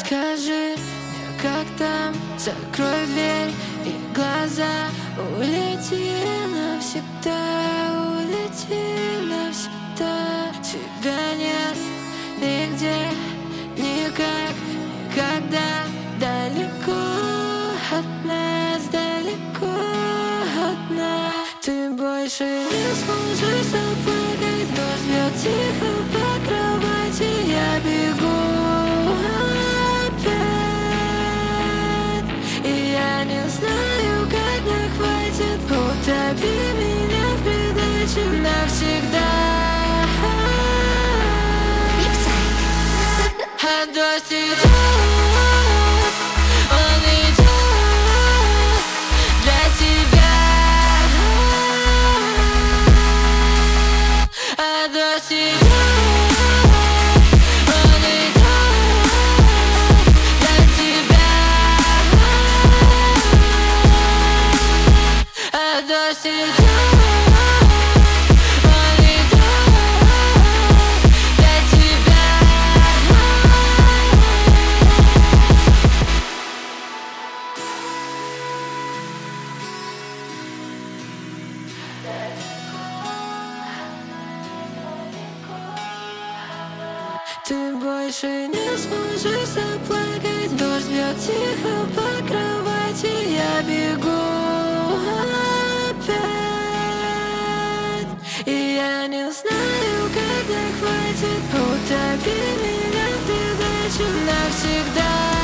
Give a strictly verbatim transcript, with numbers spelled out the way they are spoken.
Скажи мне, как там, закрой дверь и глаза. Улети навсегда, улети навсегда. Тебя нет нигде, никак, никогда. Далеко от нас, далеко от нас. Ты больше не сможешь заплакать. Дождь бьет тихо по кровати. Я бегу опять, и я не знаю, как мне хватит. Утопи меня в придачу навсегда. А дождь идет, он идет для тебя. А дождь идет, он идет для тебя. А дождь идет. Ты больше не сможешь заплакать. Дождь бьет тихо по кровати. Я бегу опять, и я не знаю, как мне хватит. Утопи меня в придачу навсегда.